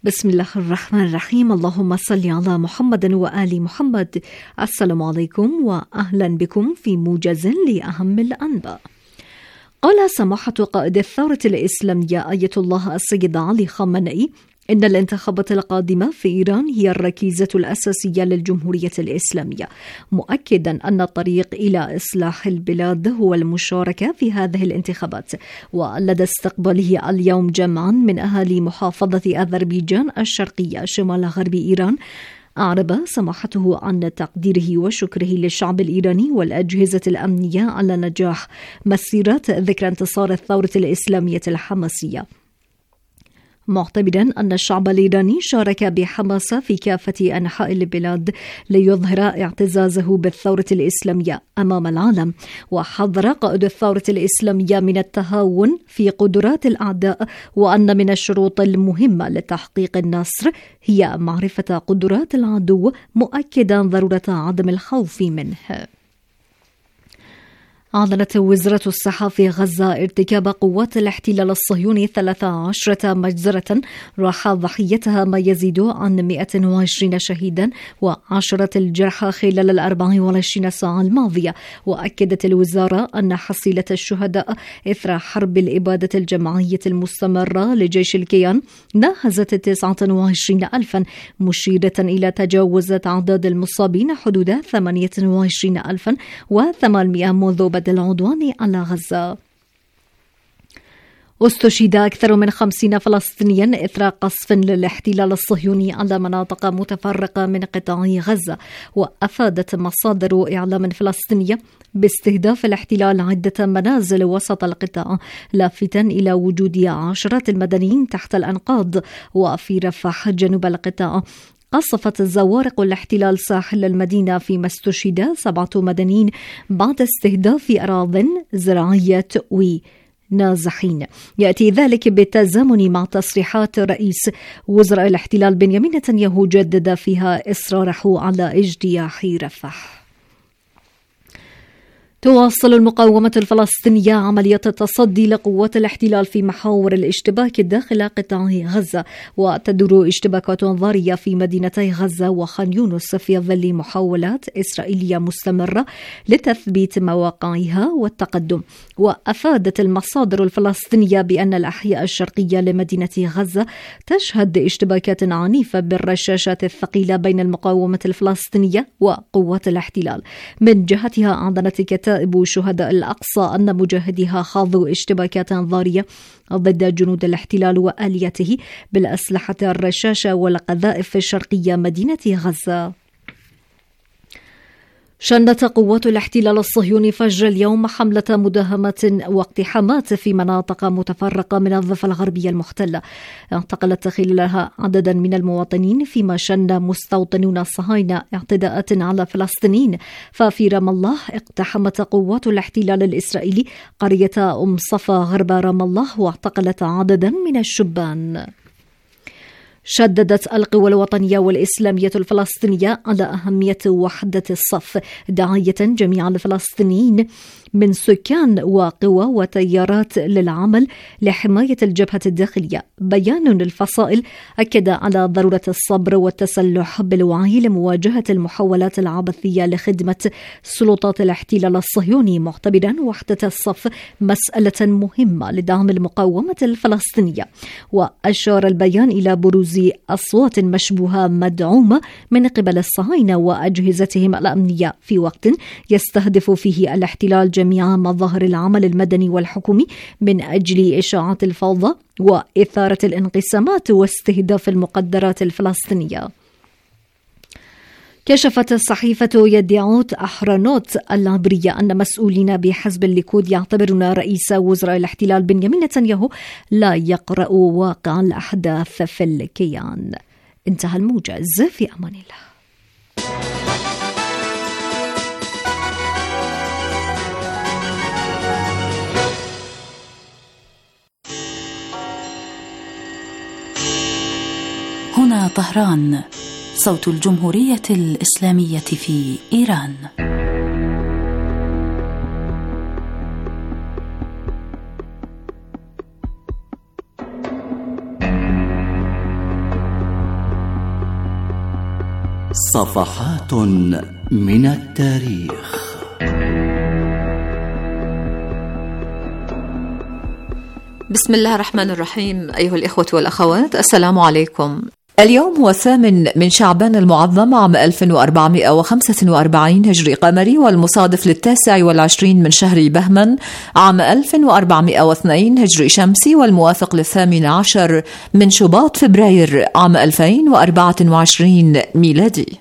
بسم الله الرحمن الرحيم. اللهم صل على محمد وآل محمد. السلام عليكم وأهلا بكم في موجز لأهم الأنباء. قال سماحة قائد الثورة الإسلامية آية الله السيد علي خامنئي إن الانتخابات القادمة في إيران هي الركيزة الأساسية للجمهورية الإسلامية، مؤكدا أن الطريق إلى إصلاح البلاد هو المشاركة في هذه الانتخابات. ولدى استقباله اليوم جمعا من أهالي محافظة أذربيجان الشرقية شمال غرب إيران، أعرب سماحته عن تقديره وشكره للشعب الإيراني والأجهزة الأمنية على نجاح مسيرات ذكرى انتصار الثورة الإسلامية الحماسية، معتبرا أن الشعب الإيراني شارك بحماسة في كافة أنحاء البلاد ليظهر اعتزازه بالثورة الإسلامية أمام العالم. وحذر قائد الثورة الإسلامية من التهاون في قدرات الأعداء، وأن من الشروط المهمة لتحقيق النصر هي معرفة قدرات العدو، مؤكدا ضرورة عدم الخوف منه. أعلنت وزارة الصحة في غزة ارتكاب قوات الاحتلال الصهيوني 13 مجزرة راح ضحيتها ما يزيد عن 120 شهيدا و10 الجرحى خلال 24 ساعة الماضية. وأكدت الوزارة أن حصيلة الشهداء إثر حرب الإبادة الجماعية المستمرة لجيش الكيان ناهزت 29,000، مشيرة إلى تجاوز أعداد المصابين حدود 28,800 منذ بدء العدوان على غزة. استشهد أكثر من 50 فلسطينيا إثر قصف للاحتلال الصهيوني على مناطق متفرقة من قطاع غزة. وأفادت مصادر إعلام فلسطينية باستهداف الاحتلال عدة منازل وسط القطاع، لافتا إلى وجود عشرات المدنيين تحت الأنقاض. وفي رفح جنوب القطاع قصفت زوارق الاحتلال ساحل المدينة، فيما استشهد 7 مدنيين بعد استهداف أراضٍ زراعية ونازحين. يأتي ذلك بالتزامن مع تصريحات رئيس وزراء الاحتلال بنيامين نتنياهو جدد فيها إصراره على اجتياح رفح. تواصل المقاومة الفلسطينية عملية التصدي لقوات الاحتلال في محاور الاشتباك داخل قطاع غزة، وتدور اشتباكات ضارية في مدينتي غزة وخان يونس في ظل محاولات إسرائيلية مستمرة لتثبيت مواقعها والتقدم. وأفادت المصادر الفلسطينية بأن الأحياء الشرقية لمدينة غزة تشهد اشتباكات عنيفة بالرشاشات الثقيلة بين المقاومة الفلسطينية وقوات الاحتلال. من جهتها أعلنت كتائب شهداء الأقصى أن مجاهديها خاضوا اشتباكات ضارية ضد جنود الاحتلال وآليته بالأسلحة الرشاشة والقذائف الشرقية مدينة غزة. شنت قوات الاحتلال الصهيوني فجر اليوم حملة مداهمات واقتحامات في مناطق متفرقة من الضفة الغربية المحتلة، اعتقلت خلالها عددا من المواطنين، فيما شن مستوطنون الصهاينة اعتداءات على فلسطينيين. ففي رام الله اقتحمت قوات الاحتلال الإسرائيلي قرية أم صفا غرب رام الله واعتقلت عددا من الشبان. شددت القوى الوطنية والإسلامية الفلسطينية على أهمية وحدة الصف، داعية جميع الفلسطينيين من سكان وقوى وتيارات للعمل لحماية الجبهة الداخلية. بيان الفصائل أكد على ضرورة الصبر والتسلح بالوعي لمواجهة المحاولات العبثية لخدمة سلطات الاحتلال الصهيوني، معتبرا وحدة الصف مسألة مهمة لدعم المقاومة الفلسطينية. وأشار البيان إلى بروز أصوات مشبوهة مدعومة من قبل الصهاينة وأجهزتهم الأمنية في وقت يستهدف فيه الاحتلال جميع مظاهر العمل المدني والحكومي من أجل إشاعة الفوضى وإثارة الانقسامات واستهداف المقدرات الفلسطينية. كشفت صحيفة يدعوت أحرنوت العبرية أن مسؤولين بحزب الليكود يعتبرون رئيس وزراء الاحتلال بنيامين نتنياهو لا يقرأ واقع الأحداث في الكيان. انتهى الموجز، في أمان الله. هنا طهران، صوت الجمهورية الإسلامية في إيران. صفحات من التاريخ. بسم الله الرحمن الرحيم. أيها الإخوة والأخوات، السلام عليكم. اليوم هو 8 من شعبان المعظم عام 1445 هجري قمري، والمصادف ل29 من شهر بهمن عام 1402 هجري شمسي، والموافق ل18 من شباط فبراير عام 2024 ميلادي.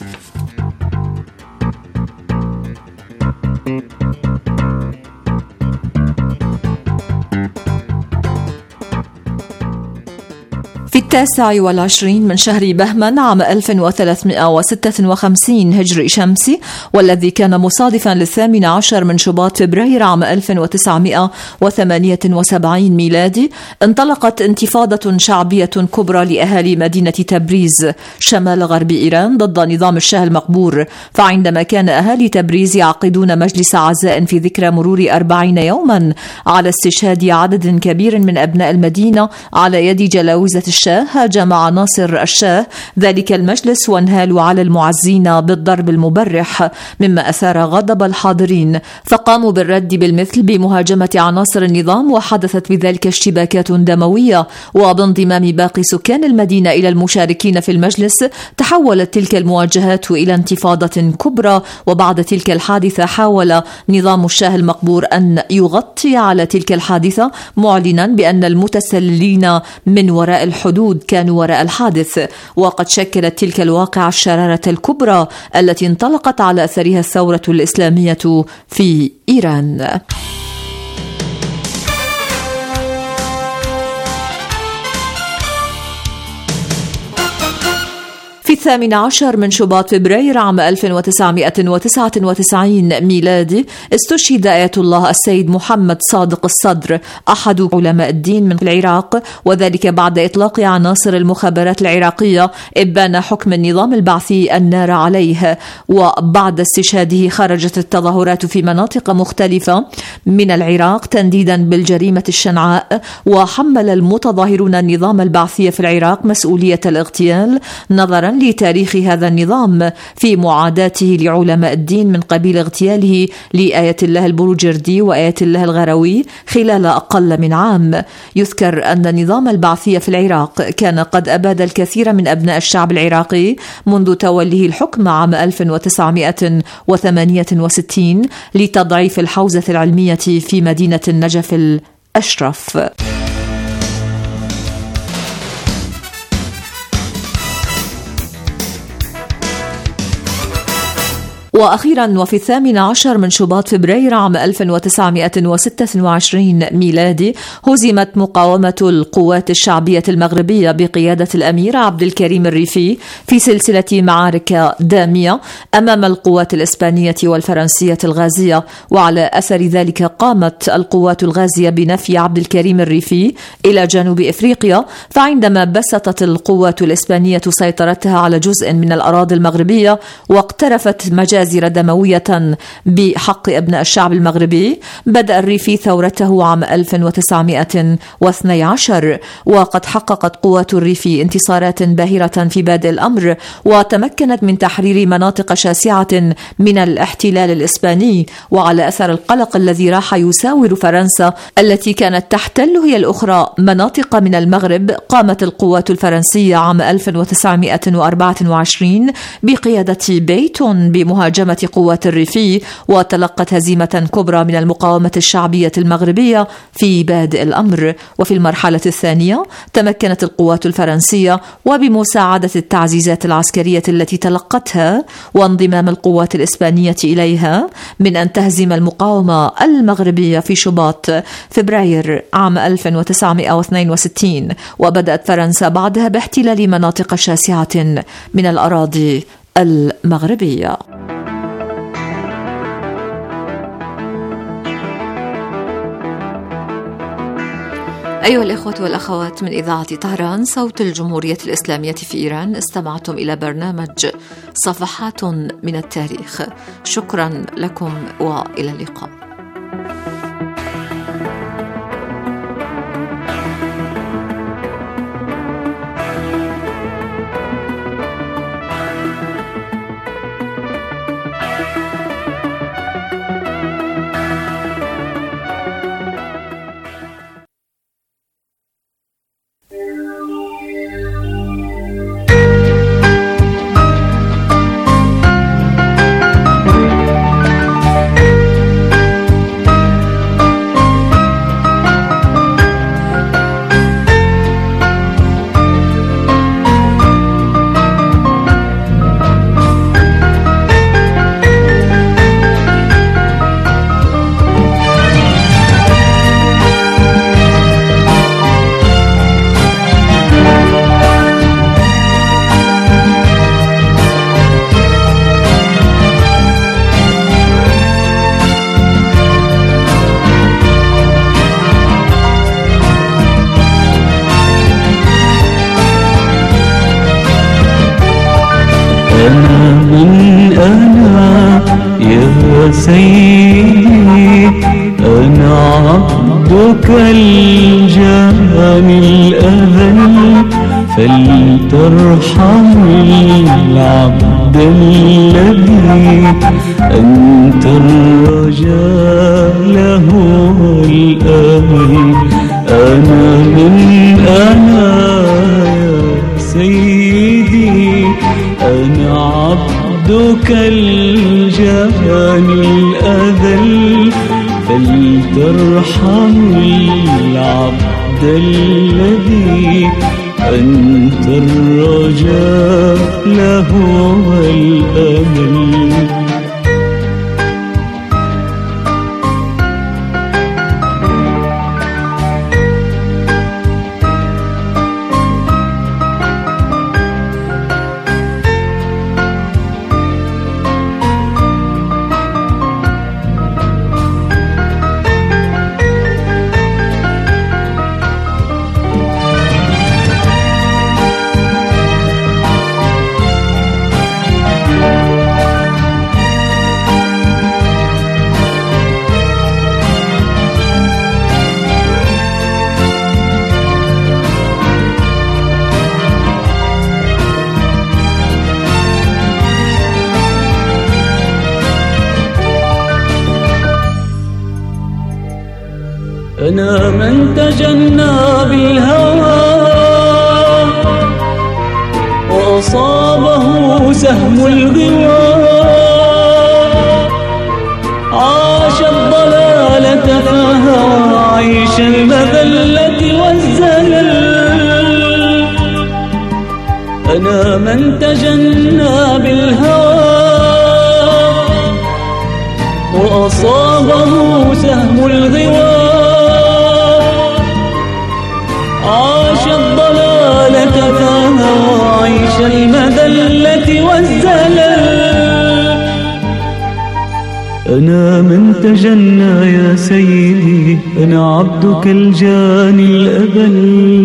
في 29 من شهر بهمن عام 1356 هجري شمسي، والذي كان مصادفا ل18 من شباط فبراير عام 1978 ميلادي، انطلقت انتفاضة شعبية كبرى لأهالي مدينة تبريز شمال غرب إيران ضد نظام الشاه المقبور. فعندما كان أهالي تبريز يعقدون مجلس عزاء في ذكرى مرور 40 يوما على استشهاد عدد كبير من أبناء المدينة على يد جلاوزة الشاه، هاجم عناصر الشاه ذلك المجلس وانهالوا على المعزين بالضرب المبرح، مما أثار غضب الحاضرين، فقاموا بالرد بالمثل بمهاجمة عناصر النظام، وحدثت بذلك اشتباكات دموية. وبانضمام باقي سكان المدينة إلى المشاركين في المجلس، تحولت تلك المواجهات إلى انتفاضة كبرى. وبعد تلك الحادثة حاول نظام الشاه المقبور أن يغطي على تلك الحادثة، معلنا بأن المتسللين من وراء الحدود كانوا وراء الحادث. وقد شكلت تلك الواقعة الشرارة الكبرى التي انطلقت على أثرها الثورة الإسلامية في إيران. في 18 من شباط فبراير عام 1999 ميلادي، استشهد آية الله السيد محمد صادق الصدر، أحد علماء الدين من العراق، وذلك بعد إطلاق عناصر المخابرات العراقية إبان حكم النظام البعثي النار عليه. وبعد استشهاده خرجت التظاهرات في مناطق مختلفة من العراق تنديدا بالجريمة الشنعاء، وحمل المتظاهرون النظام البعثي في العراق مسؤولية الاغتيال، نظرا لتاريخ هذا النظام في معاداته لعلماء الدين من قبيل اغتياله لآية الله البروجردي وآية الله الغروي خلال أقل من عام. يذكر أن النظام البعثي في العراق كان قد أباد الكثير من أبناء الشعب العراقي منذ توليه الحكم عام 1968 لتضعيف الحوزة العلمية في مدينة النجف الأشرف. وأخيرا، وفي 18 من شباط فبراير عام 1926 ميلادي، هزمت مقاومة القوات الشعبية المغربية بقيادة الأمير عبد الكريم الريفي في سلسلة معارك دامية أمام القوات الإسبانية والفرنسية الغازية. وعلى أثر ذلك قامت القوات الغازية بنفي عبد الكريم الريفي إلى جنوب إفريقيا. فعندما بسطت القوات الإسبانية سيطرتها على جزء من الأراضي المغربية واقترفت مجازر دموية بحق أبناء الشعب المغربي، بدأ الريفي ثورته عام 1912. وقد حققت قوات الريفي انتصارات باهرة في بادئ الأمر، وتمكنت من تحرير مناطق شاسعة من الاحتلال الإسباني. وعلى أثر القلق الذي راح يساور فرنسا التي كانت تحتل هي الأخرى مناطق من المغرب، قامت القوات الفرنسية عام 1924 بقيادة بيتون بمهاجمة قوات الريفي، وتلقت هزيمة كبرى من المقاومة الشعبية المغربية في بادئ الأمر. وفي المرحلة الثانية تمكنت القوات الفرنسية وبمساعدة التعزيزات العسكرية التي تلقتها وانضمام القوات الإسبانية إليها من أن تهزم المقاومة المغربية في شباط فبراير عام 1962. وبدأت فرنسا بعدها باحتلال مناطق شاسعة من الأراضي المغربية. أيها الإخوة والأخوات، من إذاعة طهران صوت الجمهورية الإسلامية في إيران، استمعتم إلى برنامج صفحات من التاريخ. شكرا لكم وإلى اللقاء. عبدك الجاني الأذل فلترحم العبد الذي أنت الرجاء له الأمل. أنا يا سيدي أنا عبدك الجاني الأذل فلترحم العبد الذي أنت الرجاء له الأمل. أنا من تجنى بالهوى وأصابه سهم الغوى، عاش الضلالة فهوى عيش المذلة والزلل. أنا من تجنى بالهوى وأصابه سهم الغوى، عاش الضلالة فهوى عيش المذلة والزلل. أنا من تجنى يا سيدي أنا عبدك الجاني الأبل.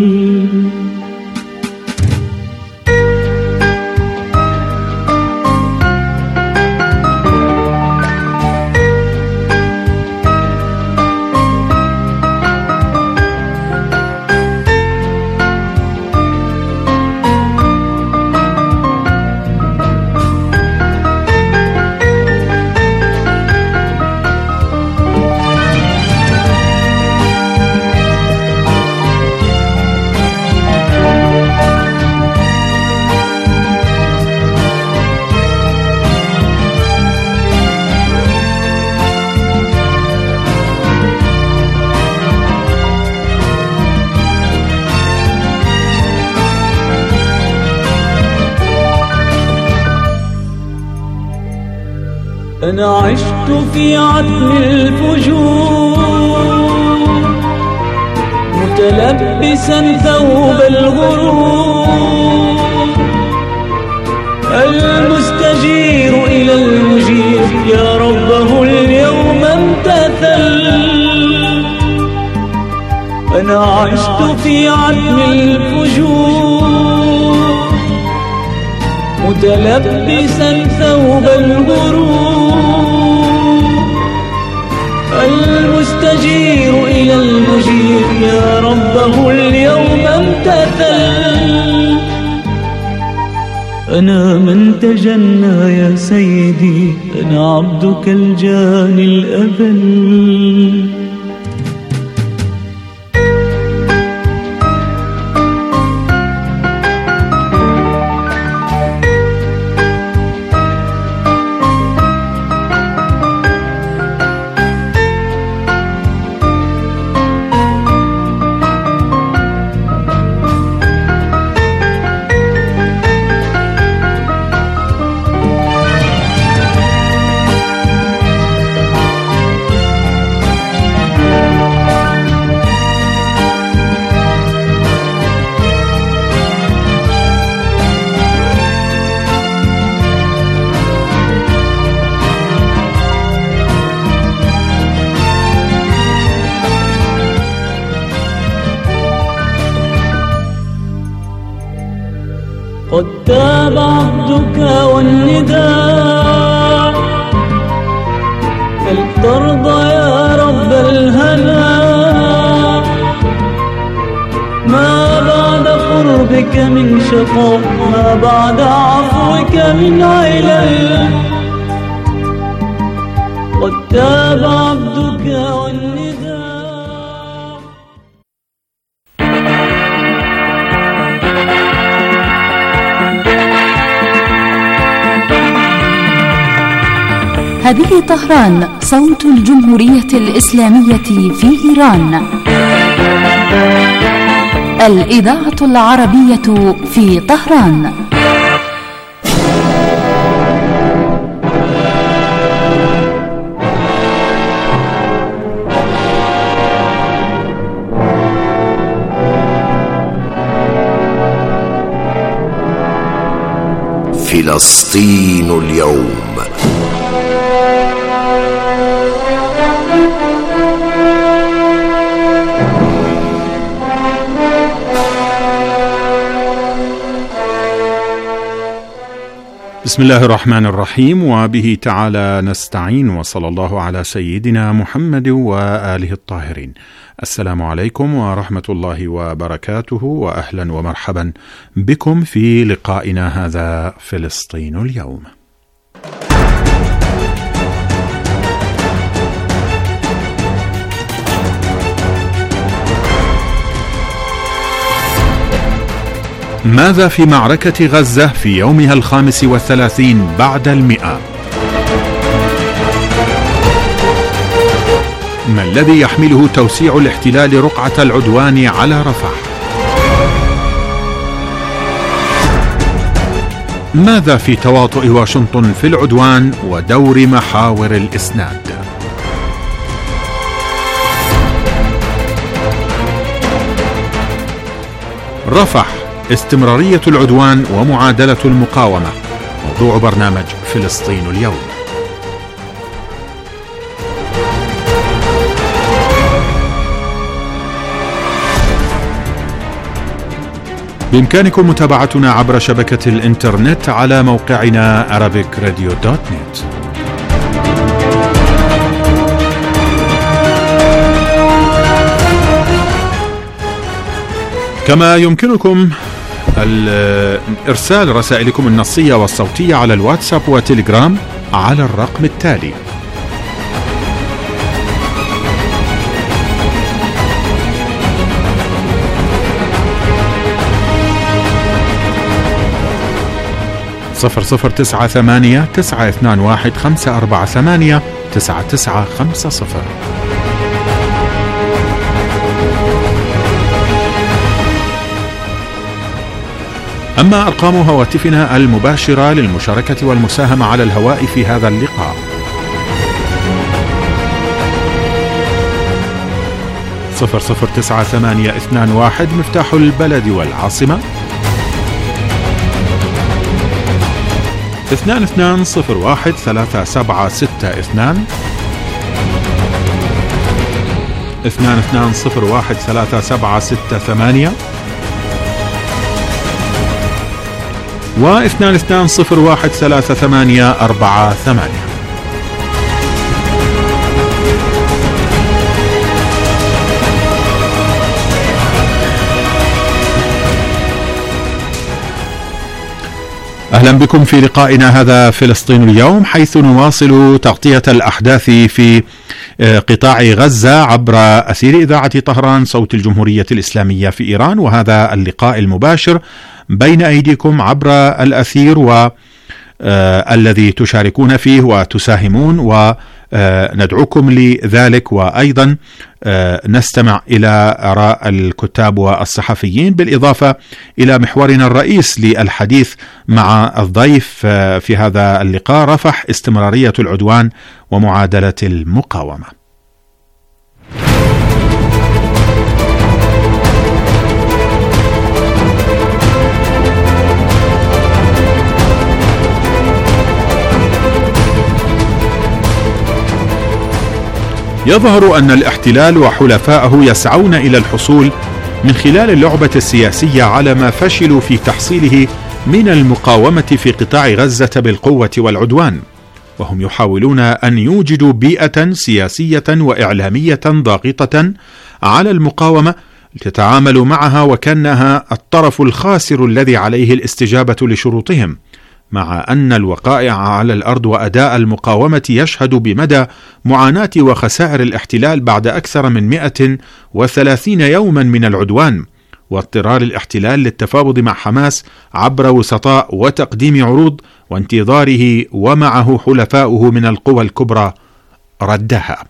أنا عشت في عتم الفجور متلبسا ثوب الغرور، المستجير إلى المجير يا ربه اليوم امتثل. أنا عشت في عتم الفجور متلبسا ثوب الغرور، المستجير إلى المجير يا ربه اليوم امتثل. أنا من تجنى يا سيدي أنا عبدك الجاني الأبل. قد تاب عبدك والنداء هل ترضى يا رب الهنا عفوك من شقاء، ما بعد عفوك من علل. قد تاب عبدك والنداء. هذه طهران، صوت الجمهورية الإسلامية في إيران. الإذاعة العربية في طهران. فلسطين اليوم. بسم الله الرحمن الرحيم، وبه تعالى نستعين، وصلى الله على سيدنا محمد وآله الطاهرين. السلام عليكم ورحمة الله وبركاته، وأهلا ومرحبا بكم في لقائنا هذا فلسطين اليوم. ماذا في معركة غزة في يومها 35 بعد 100؟ ما الذي يحمله توسيع الاحتلال رقعة العدوان على رفح؟ ماذا في تواطؤ واشنطن في العدوان ودور محاور الإسناد؟ رفح، استمرارية العدوان ومعادلة المقاومة، موضوع برنامج فلسطين اليوم. بإمكانكم متابعتنا عبر شبكة الإنترنت على موقعنا arabicradio.net. كما يمكنكم إرسال رسائلكم النصية والصوتية على الواتساب وتليجرام على الرقم التالي: (0098-921-548-9950). أما أرقام هواتفنا المباشرة للمشاركة والمساهمة على الهواء في هذا اللقاء: 009821 مفتاح البلد والعاصمة، 22013762 22013768 و 22013848. أهلا بكم في لقائنا هذا فلسطين اليوم، حيث نواصل تغطية الأحداث في قطاع غزة عبر أثير إذاعة طهران صوت الجمهورية الإسلامية في إيران. وهذا اللقاء المباشر بين أيديكم عبر الأثير، والذي تشاركون فيه وتساهمون، وندعوكم لذلك، وأيضا نستمع إلى آراء الكتاب والصحفيين، بالإضافة إلى محورنا الرئيس للحديث مع الضيف في هذا اللقاء: رفح، استمرارية العدوان ومعادلة المقاومة. يظهر أن الاحتلال وحلفائه يسعون إلى الحصول من خلال اللعبة السياسية على ما فشلوا في تحصيله من المقاومة في قطاع غزة بالقوة والعدوان، وهم يحاولون أن يوجدوا بيئة سياسية وإعلامية ضاغطة على المقاومة تتعامل معها وكأنها الطرف الخاسر الذي عليه الاستجابة لشروطهم، مع أن الوقائع على الأرض وأداء المقاومة يشهد بمدى معاناة وخسائر الاحتلال بعد أكثر من 130 يوما من العدوان، واضطرار الاحتلال للتفاوض مع حماس عبر وسطاء وتقديم عروض، وانتظاره ومعه حلفاؤه من القوى الكبرى ردها.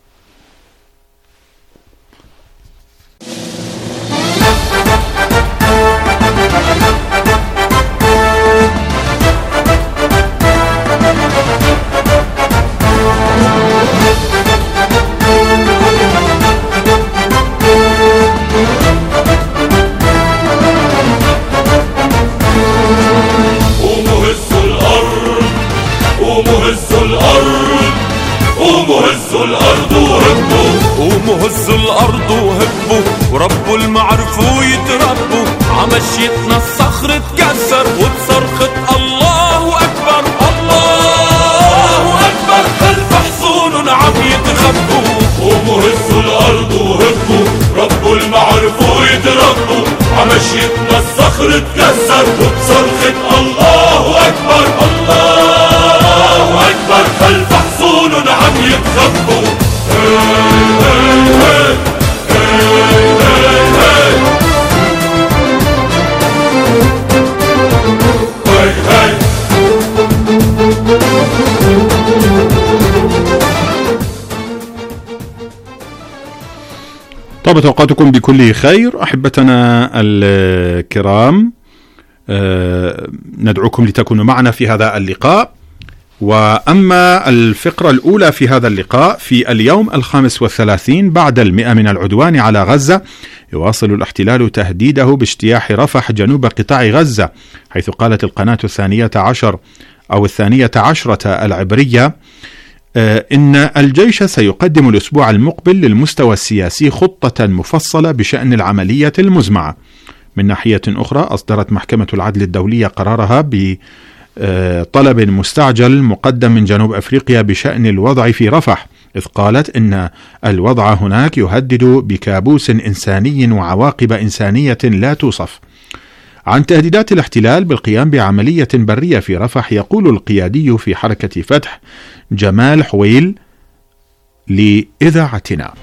قوموا هزوا الأرض وهبوا وربوا المعرفوا يتربوا، عمشيتنا الصخر اتكسر وبصرخة الله أكبر الله أكبر، خلف حصون عم يتخبوا. قوموا هزوا الأرض وهبوا ربوا المعرفوا يتربوا، عمشيتنا الصخر اتكسر وبصرخة الله أكبر الله أكبر، خلف حصون عم يتخبوا. طابت أوقاتكم بكل خير أحبتنا الكرام، ندعوكم لتكونوا معنا في هذا اللقاء. وأما الفقرة الأولى في هذا اللقاء، في اليوم 35 بعد 100 من العدوان على غزة، يواصل الاحتلال تهديده باجتياح رفح جنوب قطاع غزة، حيث قالت القناة 12 أو 12 العبرية إن الجيش سيقدم الأسبوع المقبل للمستوى السياسي خطة مفصلة بشأن العملية المزمعة. من ناحية أخرى، أصدرت محكمة العدل الدولية قرارها بطلب مستعجل مقدم من جنوب أفريقيا بشأن الوضع في رفح، إذ قالت إن الوضع هناك يهدد بكابوس إنساني وعواقب إنسانية لا توصف. عن تهديدات الاحتلال بالقيام بعملية برية في رفح، يقول القيادي في حركة فتح جمال حويل لإذاعتنا: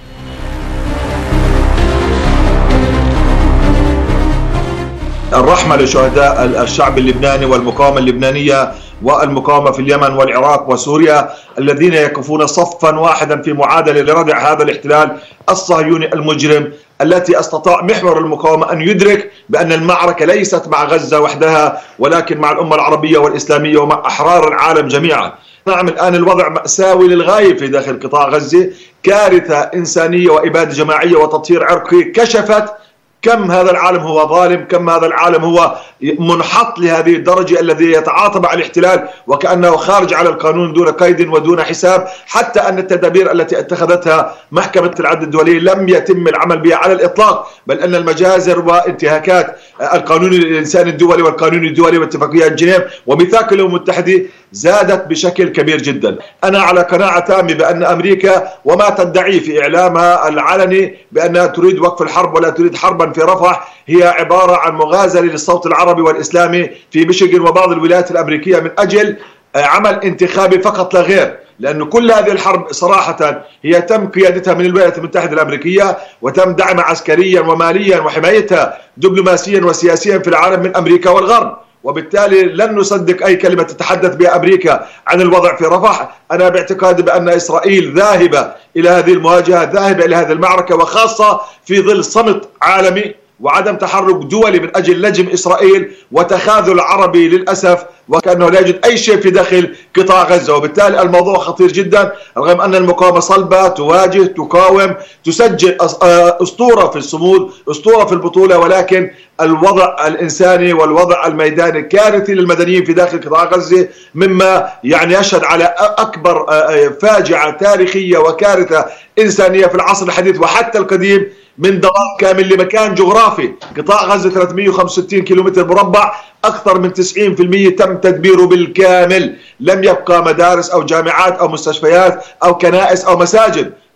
الرحمة لشهداء الشعب اللبناني والمقاومة اللبنانية والمقاومة في اليمن والعراق وسوريا، الذين يقفون صفا واحدا في معادلة لردع هذا الاحتلال الصهيوني المجرم، التي استطاع محور المقاومة أن يدرك بأن المعركة ليست مع غزة وحدها، ولكن مع الأمة العربية والإسلامية ومع أحرار العالم جميعا. نعم، الآن الوضع مأساوي للغاية في داخل قطاع غزة، كارثة إنسانية وإبادة جماعية وتطهير عرقي كشفت كم هذا العالم هو ظالم، كم هذا العالم هو منحط لهذه الدرجة، الذي يتعاطى مع الاحتلال وكأنه خارج على القانون دون قيد ودون حساب، حتى أن التدابير التي اتخذتها محكمة العدل الدولي لم يتم العمل بها على الإطلاق، بل أن المجازر وانتهاكات القانون الإنساني الدولي والقانون الدولي واتفاقيات جنيف وميثاق الأمم المتحدة زادت بشكل كبير جدا. أنا على قناعة تامة بأن أمريكا وما تدعي في إعلامها العلني بأنها تريد وقف الحرب ولا تريد حربا في رفح هي عبارة عن مغازلة للصوت العربي والإسلامي في ميشيغان وبعض الولايات الأمريكية من أجل عمل انتخابي فقط لا غير، لأن كل هذه الحرب صراحة هي تم قيادتها من الولايات المتحدة الأمريكية وتم دعمها عسكريا وماليا وحمايتها دبلوماسيا وسياسيا في العالم من أمريكا والغرب، وبالتالي لن نصدق أي كلمة تتحدث بها أمريكا عن الوضع في رفح. أنا باعتقادي بأن إسرائيل ذاهبة إلى هذه المواجهة، ذاهبة إلى هذه المعركة، وخاصة في ظل صمت عالمي وعدم تحرك دولي من أجل لجم إسرائيل وتخاذل عربي للأسف، وكأنه لا يوجد أي شيء في داخل قطاع غزة. وبالتالي الموضوع خطير جدا، رغم أن المقاومة صلبة، تواجه، تقاوم، تسجل أسطورة في الصمود، أسطورة في البطولة، ولكن الوضع الإنساني والوضع الميداني كارثي للمدنيين في داخل قطاع غزة، مما يعني يشهد على أكبر فاجعة تاريخية وكارثة إنسانية في العصر الحديث وحتى القديم، من ضباب كامل لمكان جغرافي. قطاع غزة 365 كيلومتر مربع، أكثر من 90% تم تدبيره بالكامل، لم يبقى مدارس أو جامعات أو مستشفيات أو كنائس أو مساجد،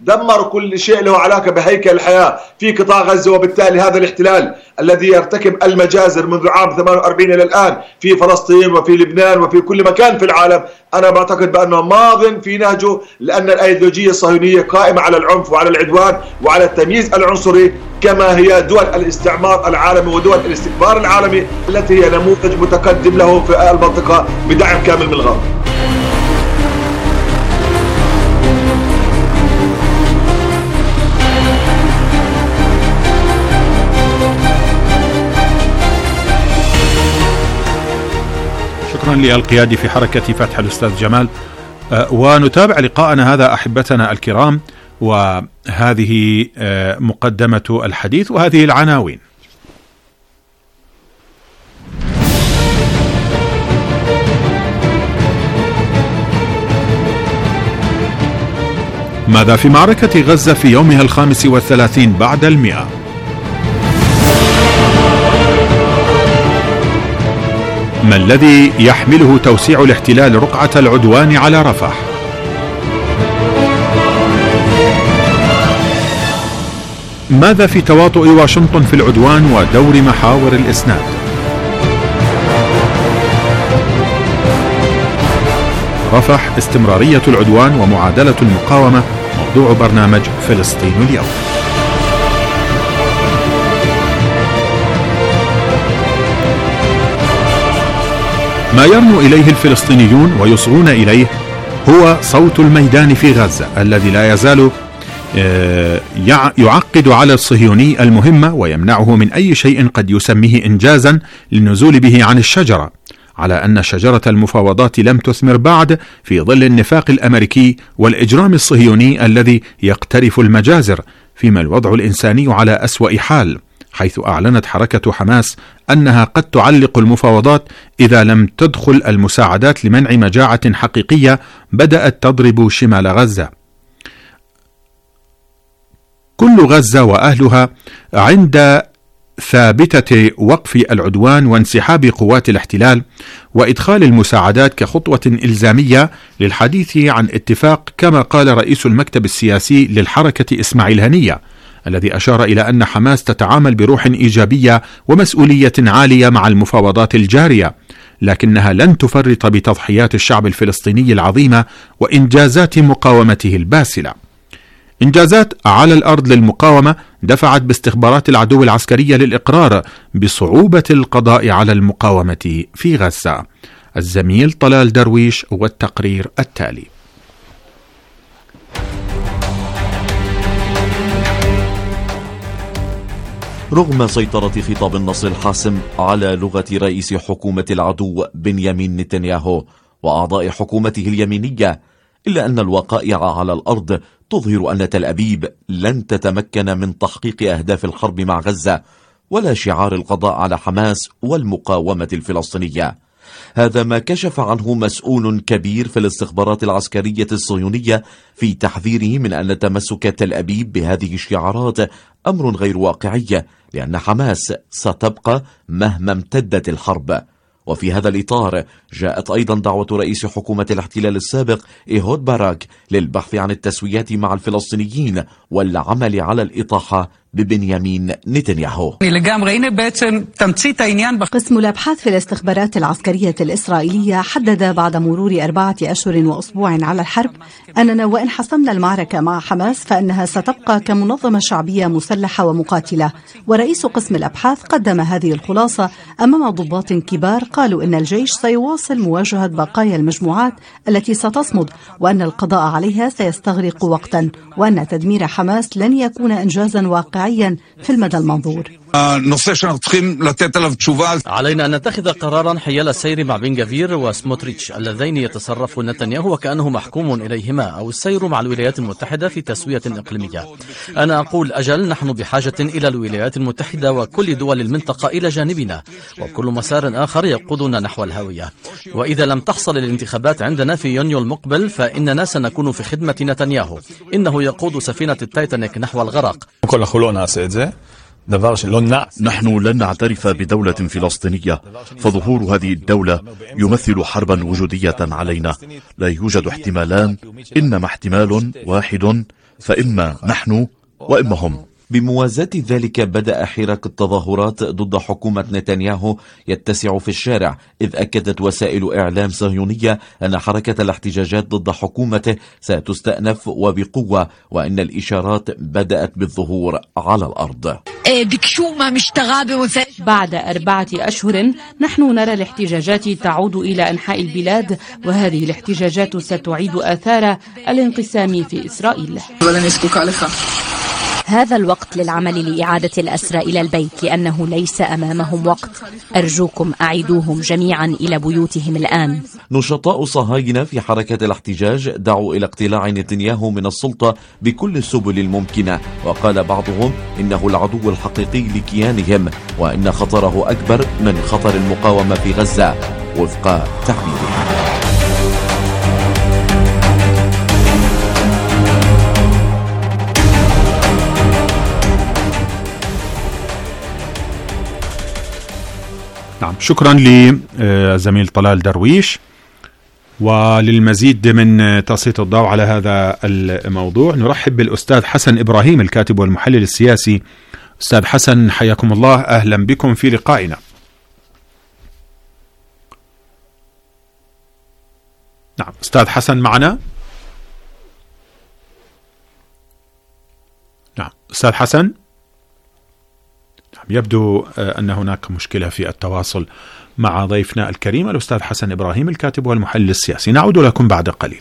دمروا كل شيء له علاقة بهيكل الحياة في قطاع غزة. وبالتالي هذا الاحتلال الذي يرتكب المجازر منذ عام 48 إلى الآن في فلسطين وفي لبنان وفي كل مكان في العالم، أنا بعتقد بأنه ماض في نهجه، لأن الأيديولوجية الصهيونية قائمة على العنف وعلى العدوان وعلى التمييز العنصري، كما هي دول الاستعمار العالمي ودول الاستكبار العالمي التي هي نموذج متقدم له في المنطقة بدعم كامل من الغرب. شكرا للقيادي في حركة فتح الأستاذ جمال. ونتابع لقاءنا هذا أحبتنا الكرام، وهذه مقدمة الحديث وهذه العناوين. ماذا في معركة غزة في يومها 35 بعد 100؟ ما الذي يحمله توسيع الاحتلال رقعة العدوان على رفح؟ ماذا في تواطؤ واشنطن في العدوان ودور محاور الإسناد؟ رفح، استمرارية العدوان ومعادلة المقاومة، موضوع برنامج فلسطين اليوم. ما يرنو إليه الفلسطينيون ويصغون إليه هو صوت الميدان في غزة الذي لا يزال يعقد على الصهيوني المهمة ويمنعه من أي شيء قد يسميه إنجازا للنزول به عن الشجرة، على أن شجرة المفاوضات لم تثمر بعد في ظل النفاق الأمريكي والإجرام الصهيوني الذي يقترف المجازر، فيما الوضع الإنساني على أسوأ حال، حيث أعلنت حركة حماس أنها قد تعلق المفاوضات إذا لم تدخل المساعدات لمنع مجاعة حقيقية بدأت تضرب شمال غزة. كل غزة وأهلها عند ثابتة وقف العدوان وانسحاب قوات الاحتلال وإدخال المساعدات كخطوة إلزامية للحديث عن اتفاق، كما قال رئيس المكتب السياسي للحركة إسماعيل هنية، الذي أشار إلى أن حماس تتعامل بروح إيجابية ومسؤولية عالية مع المفاوضات الجارية، لكنها لن تفرط بتضحيات الشعب الفلسطيني العظيمة وإنجازات مقاومته الباسلة. إنجازات على الأرض للمقاومة دفعت باستخبارات العدو العسكرية للإقرار بصعوبة القضاء على المقاومة في غزة. الزميل طلال درويش والتقرير التالي. رغم سيطرة خطاب النصر الحاسم على لغة رئيس حكومة العدو بنيامين نتنياهو وأعضاء حكومته اليمينية، إلا أن الوقائع على الأرض تظهر أن تل أبيب لن تتمكن من تحقيق أهداف الحرب مع غزة ولا شعار القضاء على حماس والمقاومة الفلسطينية. هذا ما كشف عنه مسؤول كبير في الاستخبارات العسكرية الصهيونية في تحذيره من أن تمسك تل أبيب بهذه الشعارات أمر غير واقعي، لأن حماس ستبقى مهما امتدت الحرب. وفي هذا الإطار جاءت أيضا دعوة رئيس حكومة الاحتلال السابق إيهود باراك للبحث عن التسويات مع الفلسطينيين والعمل على الإطاحة ببنيامين نتنياهو. قسم الأبحاث في الاستخبارات العسكرية الإسرائيلية حدد بعد مرور 4 أشهر وأسبوع على الحرب أننا وإن حسمنا المعركة مع حماس فإنها ستبقى كمنظمة شعبية مسلحة ومقاتلة. ورئيس قسم الأبحاث قدم هذه الخلاصة أمام ضباط كبار قالوا إن الجيش سيواصل مواجهة بقايا المجموعات التي ستصمد، وأن القضاء عليها سيستغرق وقتا، وأن تدمير حماس لن يكون إنجازا واقعيا في المدى المنظور. علينا أن نتخذ قرارا حيال السير مع بن غفير وسموتريتش اللذين يتصرف نتنياهو وكأنه محكوم إليهما، أو السير مع الولايات المتحدة في تسوية إقليمية. أنا أقول أجل، نحن بحاجة إلى الولايات المتحدة وكل دول المنطقة إلى جانبنا، وكل مسار آخر يقودنا نحو الهاوية. وإذا لم تحصل الانتخابات عندنا في يونيو المقبل فإننا سنكون في خدمة نتنياهو. إنه يقود سفينة التايتانيك نحو الغرق. نحن لن نعترف بدولة فلسطينية، فظهور هذه الدولة يمثل حربا وجودية علينا. لا يوجد احتمالان، إنما احتمال واحد، فإما نحن وإما هم. بموازاة ذلك بدأ حراك التظاهرات ضد حكومة نتنياهو يتسع في الشارع، إذ أكدت وسائل إعلام صهيونية أن حركة الاحتجاجات ضد حكومته ستستأنف وبقوة، وأن الإشارات بدأت بالظهور على الأرض. بعد 4 أشهر نحن نرى الاحتجاجات تعود إلى أنحاء البلاد، وهذه الاحتجاجات ستعيد آثار الانقسام في إسرائيل. هذا الوقت للعمل لإعادة الأسرى إلى البيت، لأنه ليس أمامهم وقت. أرجوكم أعيدوهم جميعا إلى بيوتهم الآن. نشطاء صهاينة في حركة الاحتجاج دعوا إلى اقتلاع نتنياهو من السلطة بكل السبل الممكنة، وقال بعضهم إنه العدو الحقيقي لكيانهم، وإن خطره أكبر من خطر المقاومة في غزة وفق تعبيرهم. نعم، شكرا لزميل طلال درويش. وللمزيد من تسليط الضوء على هذا الموضوع نرحب بالأستاذ حسن إبراهيم الكاتب والمحلل السياسي. أستاذ حسن حياكم الله، أهلا بكم في لقائنا. نعم أستاذ حسن معنا؟ نعم أستاذ حسن، يبدو أن هناك مشكلة في التواصل مع ضيفنا الكريم الأستاذ حسن إبراهيم الكاتب والمحلل السياسي. نعود لكم بعد قليل.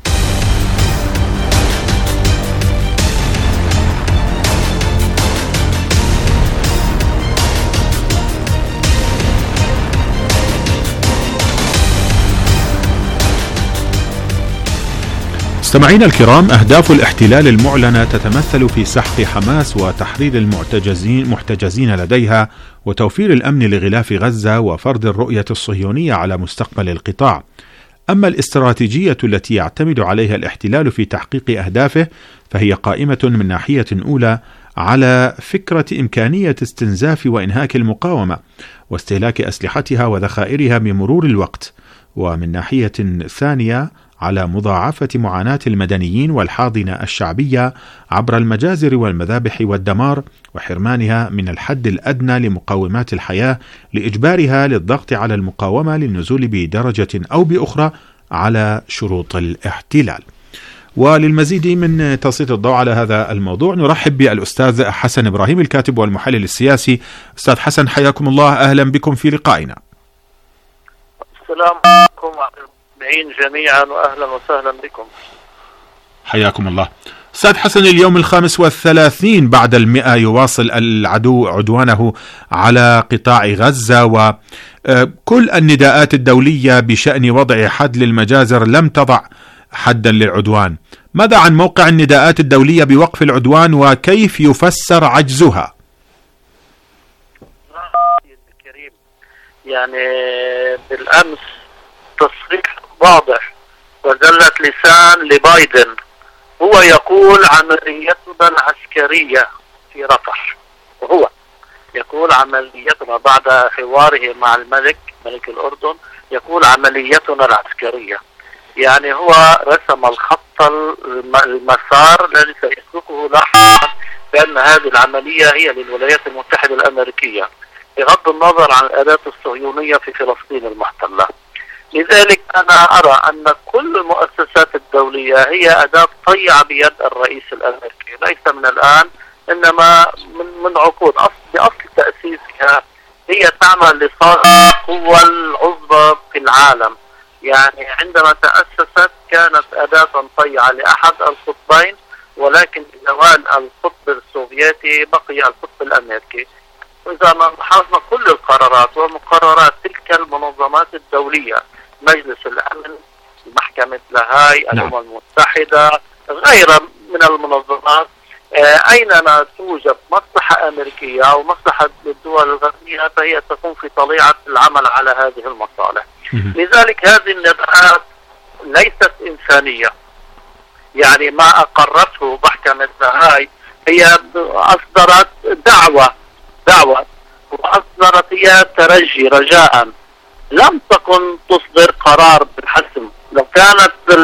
مستمعينا الكرام، أهداف الاحتلال المعلنة تتمثل في سحق حماس وتحرير المحتجزين لديها وتوفير الأمن لغلاف غزة وفرض الرؤية الصهيونية على مستقبل القطاع. أما الاستراتيجية التي يعتمد عليها الاحتلال في تحقيق أهدافه فهي قائمة من ناحية أولى على فكرة إمكانية استنزاف وإنهاك المقاومة واستهلاك أسلحتها وذخائرها بمرور الوقت، ومن ناحية ثانية على مضاعفة معاناة المدنيين والحاضنة الشعبية عبر المجازر والمذابح والدمار، وحرمانها من الحد الأدنى لمقومات الحياة لإجبارها للضغط على المقاومة للنزول بدرجة أو بأخرى على شروط الاحتلال. وللمزيد من تسليط الضوء على هذا الموضوع نرحب بالأستاذ حسن إبراهيم الكاتب والمحلل السياسي. أستاذ حسن حياكم الله، أهلا بكم في لقائنا. السلام عليكم جميعا وأهلا وسهلا بكم. حياكم الله. أستاذ حسن، اليوم 35 بعد 100 يواصل العدو عدوانه على قطاع غزة، وكل النداءات الدولية بشأن وضع حد للمجازر لم تضع حدا للعدوان. ماذا عن موقع النداءات الدولية بوقف العدوان وكيف يفسر عجزها؟ يعني بالأمس تصريح واضح وزلة لسان لبايدن، هو يقول عمليتنا العسكرية في رفح، وهو يقول عمليتنا بعد حواره مع ملك الأردن، يقول عمليتنا العسكرية. يعني هو رسم الخط المسار الذي سيسلكه لاحقا بأن هذه العملية هي للولايات المتحدة الأمريكية بغض النظر عن الأداة الصهيونية في فلسطين المحتلة. لذلك أنا أرى أن كل المؤسسات الدولية هي أداة طيعة بيد الرئيس الأمريكي، ليس من الآن إنما من عقود. بأصل تأسيسها هي تعمل لصالح القوى العظمى في العالم. يعني عندما تأسست كانت أداة طيعة لأحد القطبين، ولكن بزوال القطب السوفيتي بقي القطب الأمريكي. وإذا ما لاحظنا كل القرارات ومقررات تلك المنظمات الدولية، مجلس الأمن، محكمة لاهاي، الأمم المتحدة، غيرها من المنظمات، أينما توجد مصلحة أمريكية أو مصلحة للدول الغربية فهي تكون في طليعة العمل على هذه المصالح. لذلك هذه النداءات ليست إنسانية. يعني ما أقرته محكمة لاهاي هي أصدرت دعوة وأصدرت هي ترجي رجاء، لم تكن تصدر قرار بالحسم. لو كانت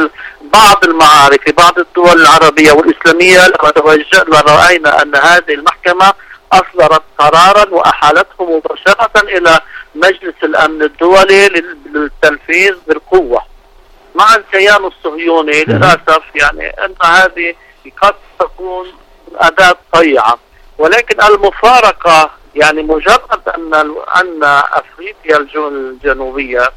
بعض المعارك في بعض الدول العربية والإسلامية لما رأينا أن هذه المحكمة أصدرت قرارا وأحالته مباشرة إلى مجلس الأمن الدولي للتنفيذ بالقوة مع الكيان الصهيوني. للأسف يعني أن هذه قد تكون أداة طيعة، ولكن المفارقة يعني مجرد أن أفريقيا الجنوبية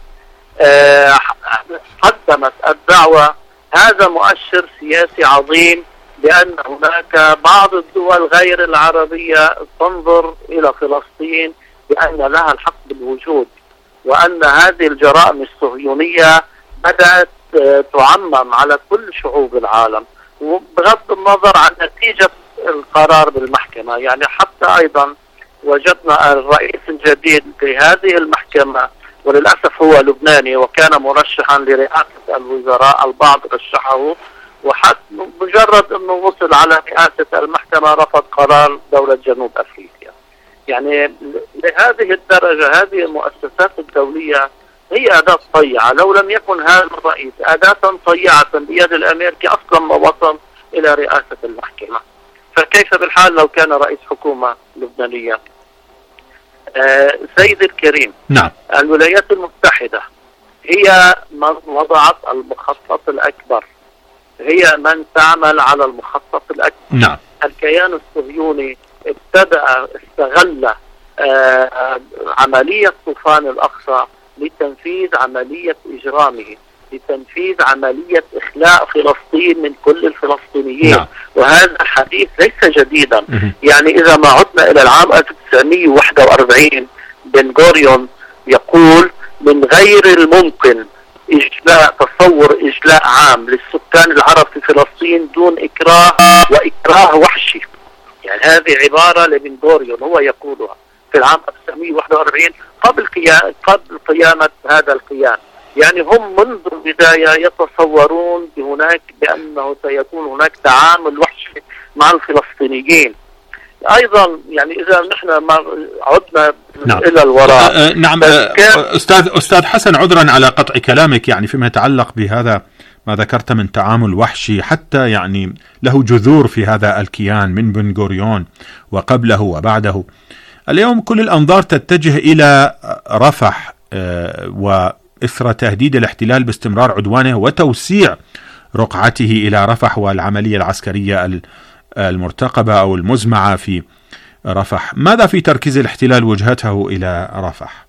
قدمت الدعوة، هذا مؤشر سياسي عظيم بأن هناك بعض الدول غير العربية تنظر إلى فلسطين بأن لها الحق بالوجود، وأن هذه الجرائم الصهيونية بدأت تعمم على كل شعوب العالم، وبغض النظر عن نتيجة القرار بالمحكمة. يعني حتى أيضا وجدنا الرئيس الجديد لهذه المحكمة وللأسف هو لبناني وكان مرشحا لرئاسة الوزراء، البعض رشحه، وحتى مجرد أنه وصل على رئاسة المحكمة رفض قرار دولة جنوب أفريقيا. يعني لهذه الدرجة هذه المؤسسات الدولية هي أداة طيعة. لو لم يكن هذا الرئيس أداة طيعة بيد الأمريكي أصلا ما وصل إلى رئاسة المحكمة، فكيف بالحال لو كان رئيس حكومة لبنانية؟ سيد الكريم، نعم، الولايات المتحدة هي من وضعت المخطط الأكبر، هي من تعمل على المخطط الأكبر. نعم. الكيان الصهيوني استغل عملية طوفان الأقصى لتنفيذ عملية إجرامه، لتنفيذ عملية إخلاء فلسطين من كل الفلسطينيين. نعم. وهذا الحديث ليس جديدا. يعني إذا ما عدنا إلى العام 1941 بن غوريون يقول من غير الممكن تصور إجلاء عام للسكان العرب في فلسطين دون إكراه، وإكراه وحشي. يعني هذه عبارة لبن غوريون هو يقولها في العام 1941 قبل قيامة هذا الكيان. يعني هم منذ البداية يتصورون بأنه سيكون هناك تعامل وحشي مع الفلسطينيين. أيضا يعني إذا نحن ما عدنا إلى الوراء. نعم أستاذ حسن، عذرا على قطع كلامك، يعني فيما يتعلق بهذا ما ذكرت من تعامل وحشي حتى يعني له جذور في هذا الكيان من بن غوريون وقبله وبعده. اليوم كل الأنظار تتجه إلى رفح وإثر تهديد الاحتلال باستمرار عدوانه وتوسيع رقعته إلى رفح والعملية العسكرية المرتقبة أو المزمعة في رفح. ماذا في تركيز الاحتلال وجهته إلى رفح؟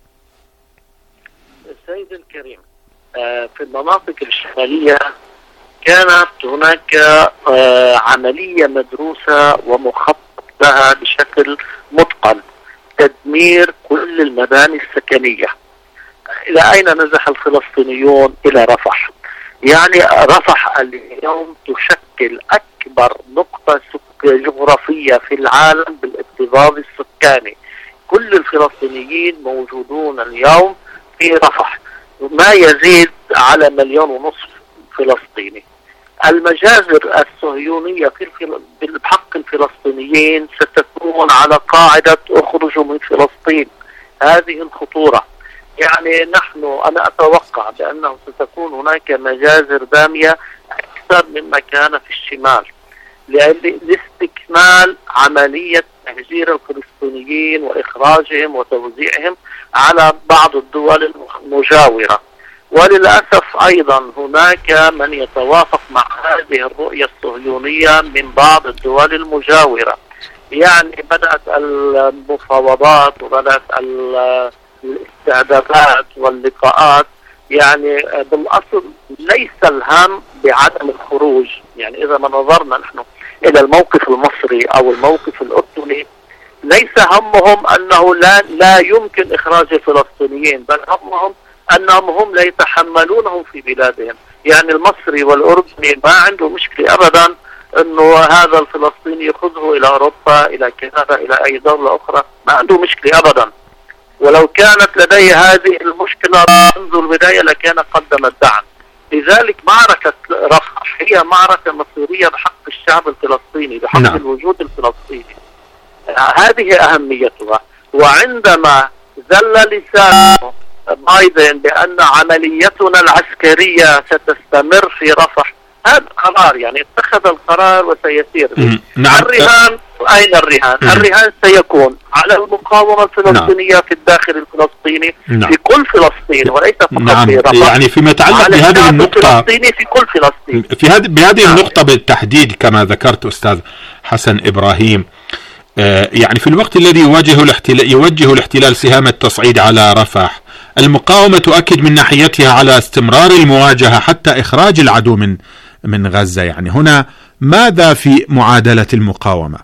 سيد الكريم، في المناطق الشمالية كانت هناك عملية مدروسة ومخطط لها بشكل متقن، تدمير كل المباني السكنية. إلى أين نزح الفلسطينيون؟ إلى رفح. يعني رفح اليوم تشكل أكبر نقطة جغرافية في العالم بالاكتظاظ السكاني. كل الفلسطينيين موجودون اليوم في رفح، ما يزيد على 1.5 مليون فلسطيني. المجازر الصهيونية بحق الفلسطينيين ستكون على قاعدة اخرجوا من فلسطين. هذه الخطورة. يعني أنا أتوقع بأنه ستكون هناك مجازر دامية أكثر مما كان في الشمال لاستكمال عملية تهجير الفلسطينيين وإخراجهم وتوزيعهم على بعض الدول المجاورة. وللأسف أيضا هناك من يتوافق مع هذه الرؤية الصهيونية من بعض الدول المجاورة. يعني بدأت المفاوضات وبدأت الاستعدادات واللقاءات. يعني بالأصل ليس الهم بعدم الخروج. يعني إذا ما نظرنا نحن إلى الموقف المصري أو الموقف الأردني، ليس همهم أنه لا يمكن إخراج الفلسطينيين، بل همهم أنهم هم لا يتحملونهم في بلادهم. يعني المصري والأردني ما عنده مشكلة أبدا أنه هذا الفلسطيني يأخذه إلى أوروبا، إلى كندا، إلى أي دولة أخرى، ما عنده مشكلة أبدا. ولو كانت لديه هذه المشكلة منذ البداية لكان قدم الدعم. لذلك معركة رفح هي معركة مصيرية بحق الشعب الفلسطيني، بحق الوجود الفلسطيني. هذه أهميتها. وعندما زل لسان بايدن بأن عمليتنا العسكرية ستستمر في رفح، هذا قرار، يعني اتخذ القرار وسيسير به. نعم. الرهان، أين الرهان؟ الرهان سيكون على المقاومة الفلسطينية في الداخل الفلسطيني في كل فلسطين وليس فقط في رفح. يعني فيما يتعلق بهذه النقطة في كل فلسطين، بهذه النقطة بالتحديد كما ذكرت أستاذ حسن إبراهيم، يعني في الوقت الذي يوجه الاحتلال سهام التصعيد على رفح، المقاومة تؤكد من ناحيتها على استمرار المواجهة حتى إخراج العدو من غزة. يعني هنا ماذا في معادلة المقاومة؟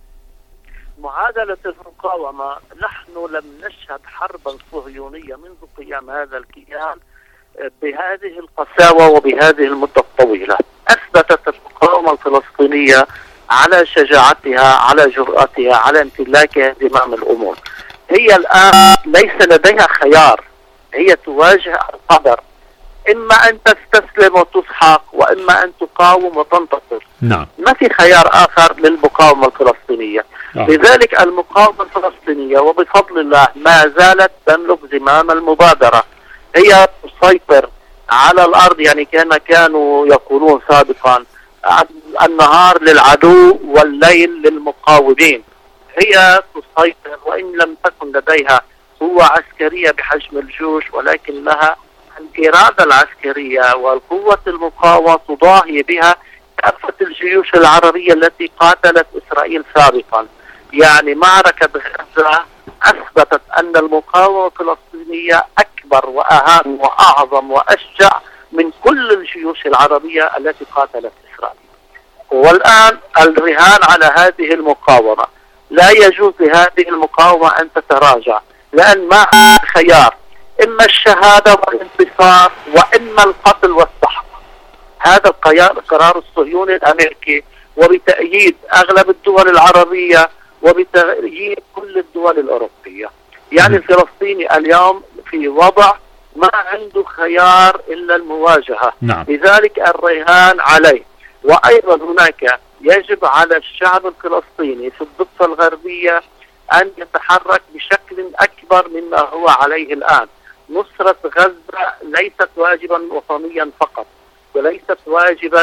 معادلة المقاومة، نحن لم نشهد حربا صهيونية منذ قيام هذا الكيان بهذه القساوة وبهذه المدة الطويلة. أثبتت المقاومة الفلسطينية على شجاعتها، على جرأتها، على امتلاكها زمام الأمور. هي الآن ليس لديها خيار، هي تواجه القدر، إما أن تستسلم وتسحق وإما أن تقاوم وتنتصر. نعم. ما في خيار آخر للمقاومة الفلسطينية. لذلك المقاومة الفلسطينية وبفضل الله ما زالت تملك زمام المبادرة، هي تسيطر على الأرض. يعني كانوا يقولون سابقا النهار للعدو والليل للمقاومين. هي تسيطر وإن لم تكن لديها قوة عسكرية بحجم الجيوش، ولكن لها الإرادة العسكرية والقوة المقاومة تضاهي بها كافة الجيوش العربية التي قاتلت إسرائيل سابقا. يعني معركة غزة أثبتت أن المقاومة الفلسطينية أكبر وأهم وأعظم وأشجع من كل الجيوش العربية التي قاتلت إسرائيل. والآن الرهان على هذه المقاومة، لا يجوز لهذه المقاومة أن تتراجع، لأن ما خيار، إما الشهادة والانتصار وإما القتل والسحق. هذا القرار الصهيوني الأمريكي وبتأييد أغلب الدول العربية وبتأييد كل الدول الأوروبية. يعني الفلسطيني اليوم في وضع ما عنده خيار إلا المواجهة. نعم. لذلك الرهان عليه. وأيضا هناك يجب على الشعب الفلسطيني في الضفة الغربية أن يتحرك بشكل أكبر مما هو عليه الآن. نصرة غزة ليست واجبا وطنيا فقط، وليست واجبا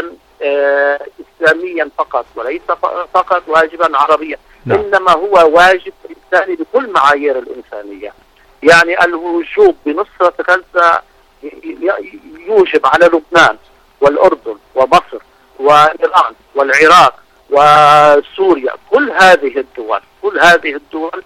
إسلاميا فقط، وليس فقط واجبا عربيا. نعم. إنما هو واجب إنساني بكل معايير الإنسانية. يعني الوجوب بنصرة غزة يوجب على لبنان والأردن ومصر وإيران والعراق وسوريا، كل هذه الدول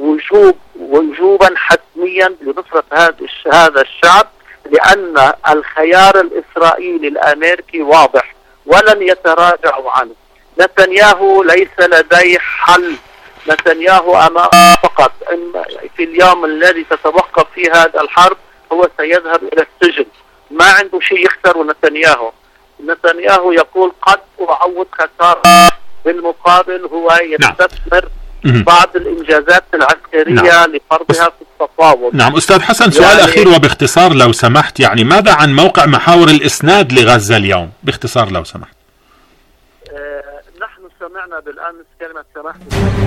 وجوبا حتميا لنصرة هذا الشعب، لأن الخيار الإسرائيلي الأمريكي واضح ولن يتراجعوا عنه. نتنياهو ليس لديه حل. نتنياهو أمام فقط في اليوم الذي تتوقف فيه هذا الحرب هو سيذهب إلى السجن. ما عنده شيء يخسر. نتنياهو يقول قد أعوض خسارة، بالمقابل هو يستثمر بعض الإنجازات العسكرية لفرضها في التفاوض. نعم. أستاذ حسن، سؤال أخير وباختصار لو سمحت، يعني ماذا عن موقع محاور الإسناد لغزة اليوم باختصار لو سمحت؟ نحن سمعنا بالأمس كلمة سمحت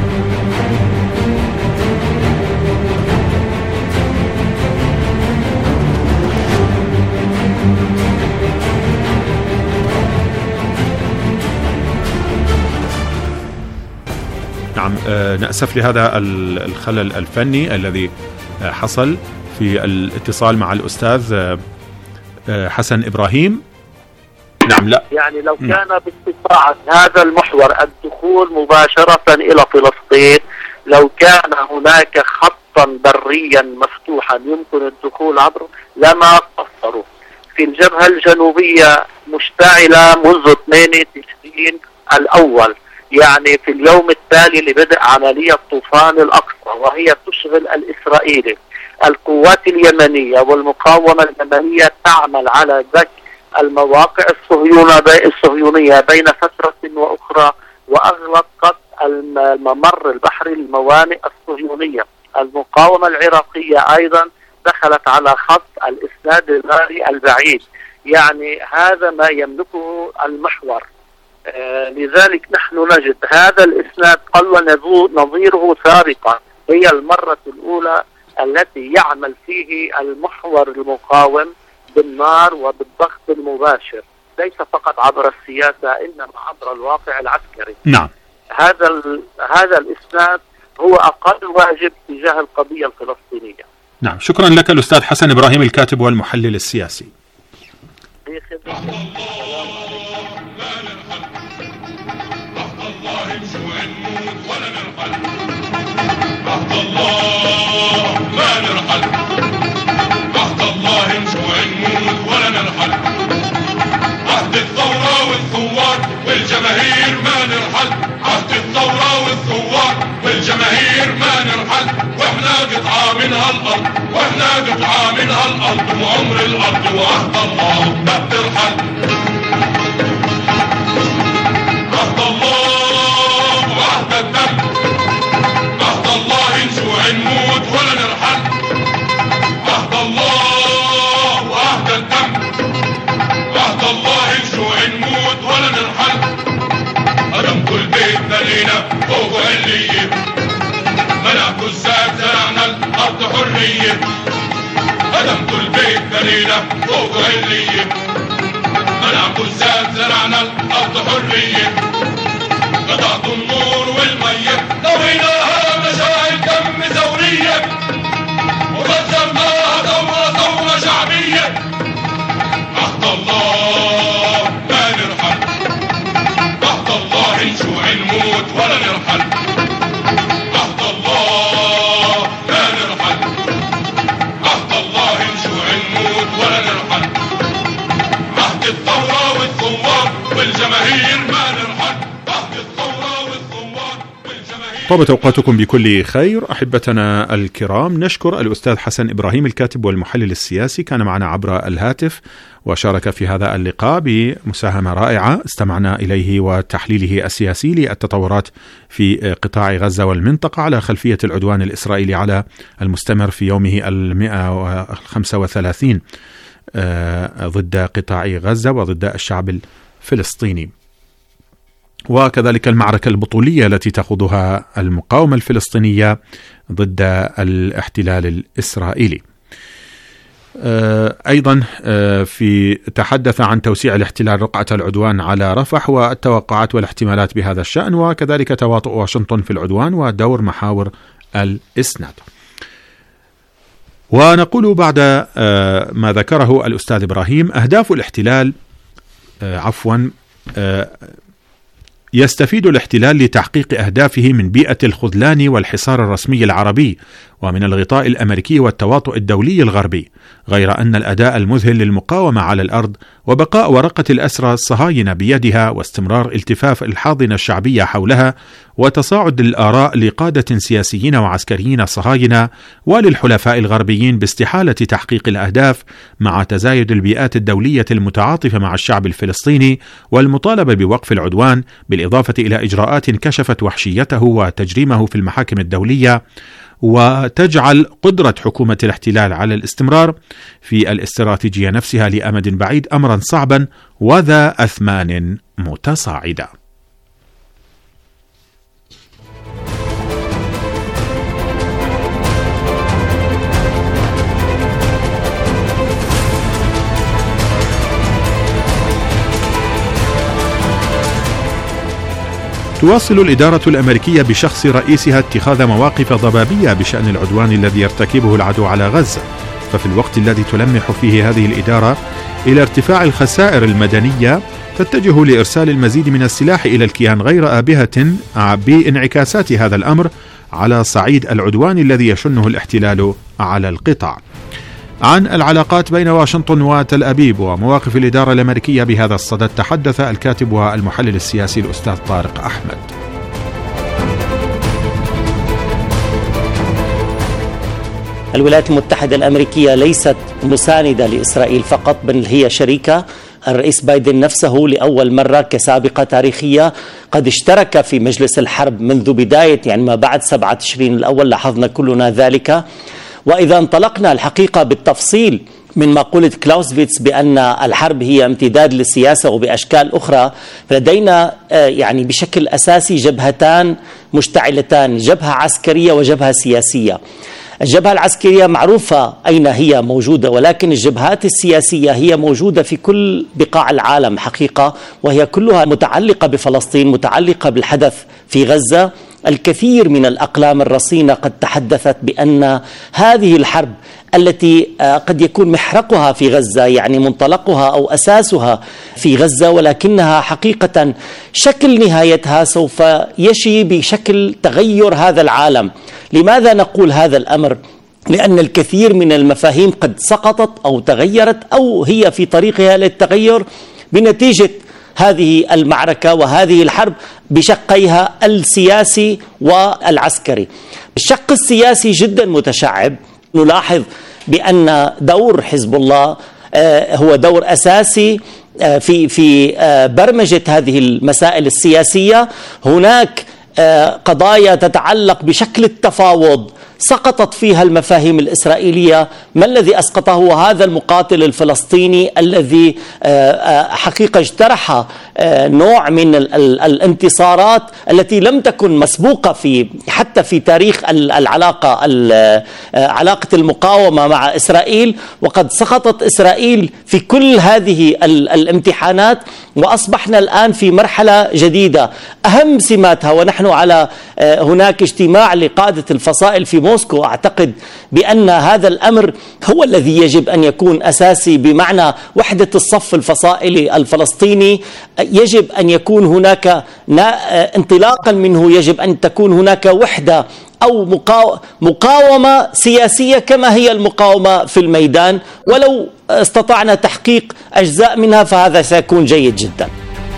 نعم. نأسف لهذا الخلل الفني الذي حصل في الاتصال مع الأستاذ حسن إبراهيم. نعم. لا يعني لو كان باستطاعة هذا المحور الدخول مباشرة إلى فلسطين، لو كان هناك خطا بريا مفتوحا يمكن الدخول عبره لما قصروا. في الجبهة الجنوبية مشتعلة منذ 2 تشرين الأول، يعني في اليوم التالي لبدء عملية طوفان الأقصى، وهي تشغل الإسرائيلي. القوات اليمنية والمقاومة اليمنية تعمل على ذك المواقع الصهيونية بين فترة وأخرى، وأغلقت الممر البحري للموانئ الصهيونية. المقاومة العراقية أيضا دخلت على خط الإسناد الغاري البعيد. يعني هذا ما يملكه المحور. لذلك نحن نجد هذا الإسناد قل نظيره سابقا. هي المرة الأولى التي يعمل فيه المحور المقاوم بالنار وبالضغط المباشر. ليس فقط عبر السياسة إنما عبر الواقع العسكري. نعم. هذا الإسناد هو أقل واجب تجاه القضية الفلسطينية. نعم، شكرا لك الأستاذ حسن إبراهيم الكاتب والمحلل السياسي. عهد الثورة والثوار والجماهير ما نرحل، عهد الثورة والثوار والجماهير ما نرحل، واحنا قطعة من هالأرض، واحنا قطعة من هالأرض، وعمر الأرض وعهد الله ما بترحل. عهد الله وعهد الدم، عهد الله نجوع نموت ولا نرحل، عهد الله وعهد الدم، عهد الله نجوع نموت ولا نرحل. هدم كل بيت بنينا فوق علية، منع كل ساعة زرعنا الأرض حرية. هدم كل بيت بنينا فوق علية، منع كل ساعة زرعنا الأرض حرية. قطعت النور والمية نويناها مشاعل دم ثورية، وغزرناها ثورة شعبية. عهد الله ما نرحل، عهد الله نجوع نموت ولا نرحل، عهد الله ما نرحل، عهد الله نجوع نموت ولا نرحل، عهد الثورة والثوار والجماهير ما نرحل، عهد الثورة والثوار والجماهير. طابت أوقاتكم بكل خير أحبتنا الكرام. نشكر الأستاذ حسن إبراهيم الكاتب والمحلل السياسي، كان معنا عبر الهاتف وشارك في هذا اللقاء بمساهمة رائعة استمعنا إليه وتحليله السياسي للتطورات في قطاع غزة والمنطقة على خلفية العدوان الإسرائيلي على المستمر في يومه 135 ضد قطاع غزة وضد الشعب الفلسطيني، وكذلك المعركة البطولية التي تخوضها المقاومة الفلسطينية ضد الاحتلال الإسرائيلي. أيضا في تحدث عن توسيع الاحتلال رقعة العدوان على رفح والتوقعات والاحتمالات بهذا الشأن، وكذلك تواطؤ واشنطن في العدوان ودور محاور الإسناد. ونقول بعد ما ذكره الأستاذ إبراهيم أهداف الاحتلال يستفيد الاحتلال لتحقيق أهدافه من بيئة الخذلان والحصار الرسمي العربي ومن الغطاء الأمريكي والتواطؤ الدولي الغربي، غير أن الأداء المذهل للمقاومة على الأرض وبقاء ورقة الأسرى الصهاينة بيدها واستمرار التفاف الحاضنة الشعبية حولها وتصاعد الآراء لقادة سياسيين وعسكريين صهاينة وللحلفاء الغربيين باستحالة تحقيق الأهداف، مع تزايد البيئات الدولية المتعاطفة مع الشعب الفلسطيني والمطالبة بوقف العدوان، بالإضافة إلى إجراءات كشفت وحشيته وتجريمه في المحاكم الدولية، وتجعل قدرة حكومة الاحتلال على الاستمرار في الاستراتيجية نفسها لأمد بعيد أمرا صعبا وذا أثمان متصاعدة. تواصل الإدارة الأمريكية بشخص رئيسها اتخاذ مواقف ضبابية بشأن العدوان الذي يرتكبه العدو على غزة، ففي الوقت الذي تلمح فيه هذه الإدارة إلى ارتفاع الخسائر المدنية تتجه لإرسال المزيد من السلاح إلى الكيان غير آبهة بانعكاسات هذا الأمر على صعيد العدوان الذي يشنه الاحتلال على القطاع. عن العلاقات بين واشنطن وتل أبيب ومواقف الإدارة الأمريكية بهذا الصدد تحدث الكاتب والمحلل السياسي الأستاذ طارق أحمد. الولايات المتحدة الأمريكية ليست مساندة لإسرائيل فقط، بل هي شريكة. الرئيس بايدن نفسه لأول مرة كسابقة تاريخية قد اشترك في مجلس الحرب منذ بداية ما بعد 7 تشرين الأول، لاحظنا كلنا ذلك. وإذا انطلقنا الحقيقة بالتفصيل من مقولة كلاوزفيتس بأن الحرب هي امتداد للسياسة وبأشكال أخرى، فلدينا بشكل أساسي جبهتان مشتعلتان، جبهة عسكرية وجبهة سياسية. الجبهة العسكرية معروفة أين هي موجودة، ولكن الجبهات السياسية هي موجودة في كل بقاع العالم حقيقة، وهي كلها متعلقة بفلسطين، متعلقة بالحدث في غزة. الكثير من الأقلام الرصينة قد تحدثت بأن هذه الحرب التي قد يكون محرقها في غزة، يعني منطلقها أو أساسها في غزة، ولكنها حقيقة شكل نهايتها سوف يشي بشكل تغير هذا العالم. لماذا نقول هذا الأمر؟ لأن الكثير من المفاهيم قد سقطت أو تغيرت أو هي في طريقها للتغير بنتيجة هذه المعركة وهذه الحرب بشقيها السياسي والعسكري. الشق السياسي جدا متشعب. نلاحظ بأن دور حزب الله هو دور أساسي في برمجة هذه المسائل السياسية. هناك قضايا تتعلق بشكل التفاوض سقطت فيها المفاهيم الإسرائيلية. ما الذي أسقطه؟ هذا المقاتل الفلسطيني الذي حقيقة اجترح نوع من الانتصارات التي لم تكن مسبوقة حتى في تاريخ علاقة المقاومة مع إسرائيل، وقد سقطت إسرائيل في كل هذه الامتحانات، وأصبحنا الآن في مرحلة جديدة. أهم سماتها، ونحن على هناك اجتماع لقادة الفصائل في موسكو، أعتقد بأن هذا الأمر هو الذي يجب أن يكون أساسي، بمعنى وحدة الصف الفصائلي الفلسطيني. يجب أن يكون هناك انطلاقا منه يجب أن تكون هناك وحدة أو مقاومة سياسية كما هي المقاومة في الميدان، ولو استطعنا تحقيق أجزاء منها فهذا سيكون جيد جدا.